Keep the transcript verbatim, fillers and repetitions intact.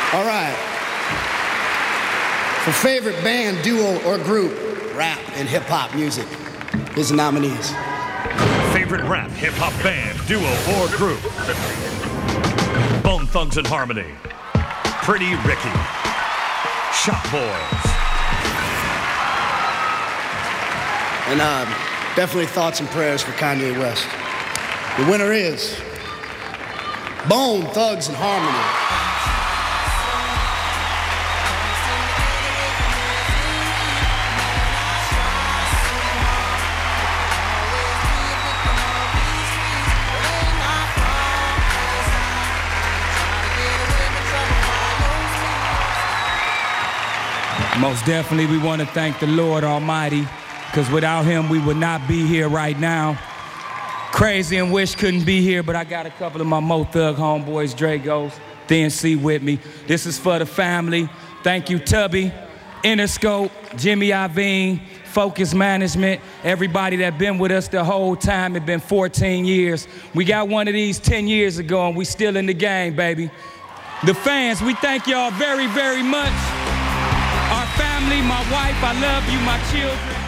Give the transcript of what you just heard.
All right. For favorite band, duo, or group, rap and hip-hop music, here's the nominees. Favorite rap, hip-hop band, duo, or group. Bone Thugs and Harmony. Pretty Ricky. Shop Boys. And uh, definitely thoughts and prayers for Kanye West. The winner is Bone Thugs and Harmony. Most definitely, we want to thank the Lord Almighty, because without him, we would not be here right now. Crazy and Wish couldn't be here, but I got a couple of my Mo Thug homeboys, Dragos, D N C with me. This is for the family. Thank you, Tubby, Interscope, Jimmy Iovine, Focus Management, everybody that been with us the whole time. It's been fourteen years. We got one of these ten years ago, and we still in the game, baby. The fans, we thank y'all very, very much. Our family, my wife, I love you, my children.